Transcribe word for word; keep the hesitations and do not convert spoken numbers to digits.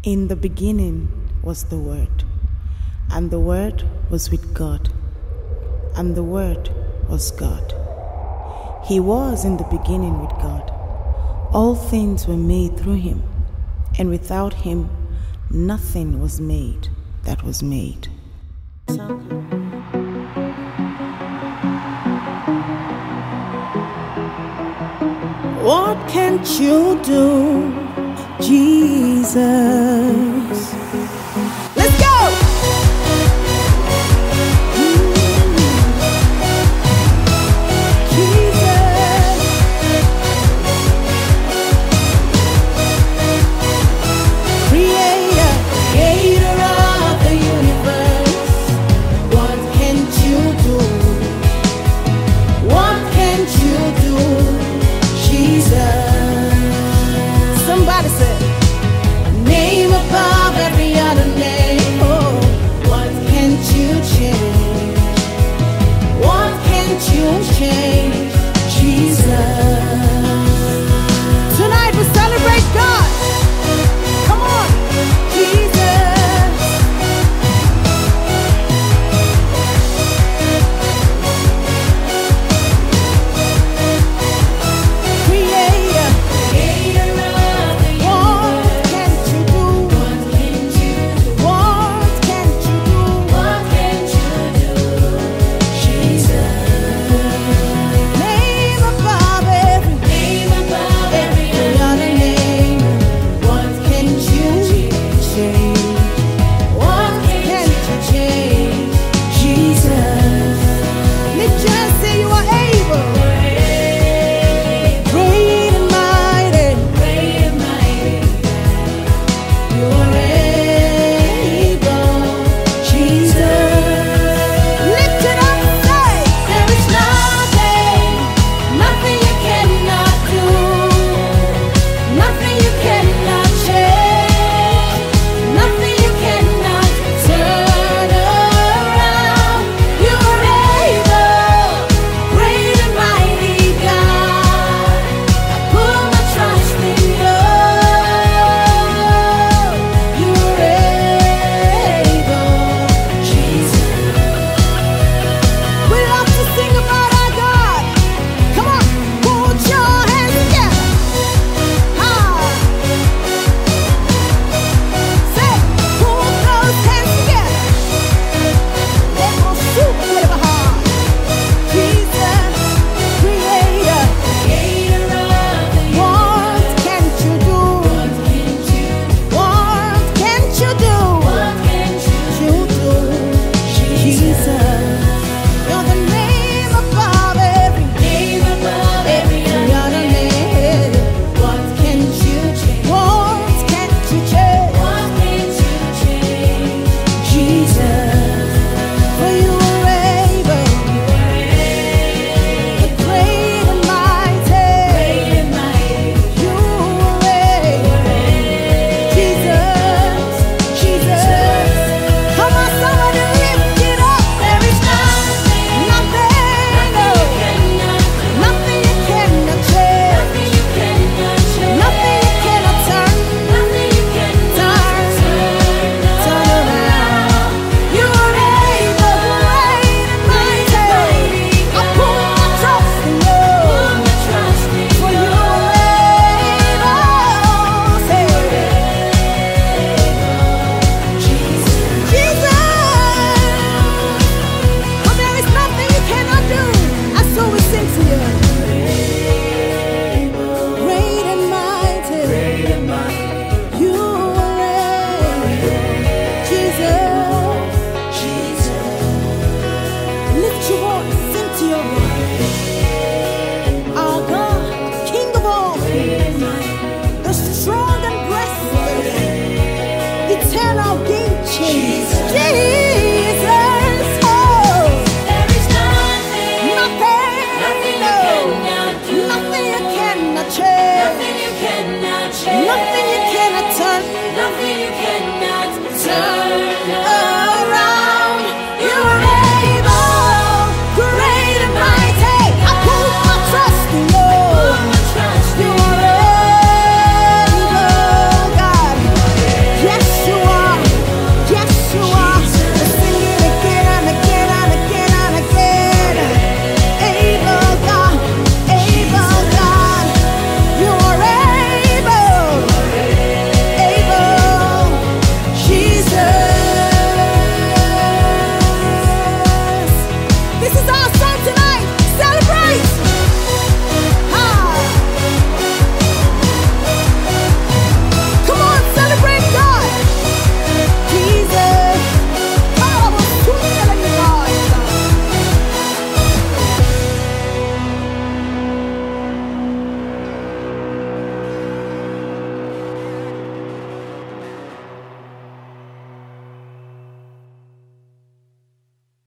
In the beginning was the Word, and the Word was with God, and the Word was God. He was in the beginning with God. All things were made through him, and without him nothing was made that was made. What can't you do, Jesus? Let's go! Somebody say, name above every other name. Oh, what can't you change? What can't you change? Jesus. Tonight we celebrate God. Come on, Jesus. Creator. Nothing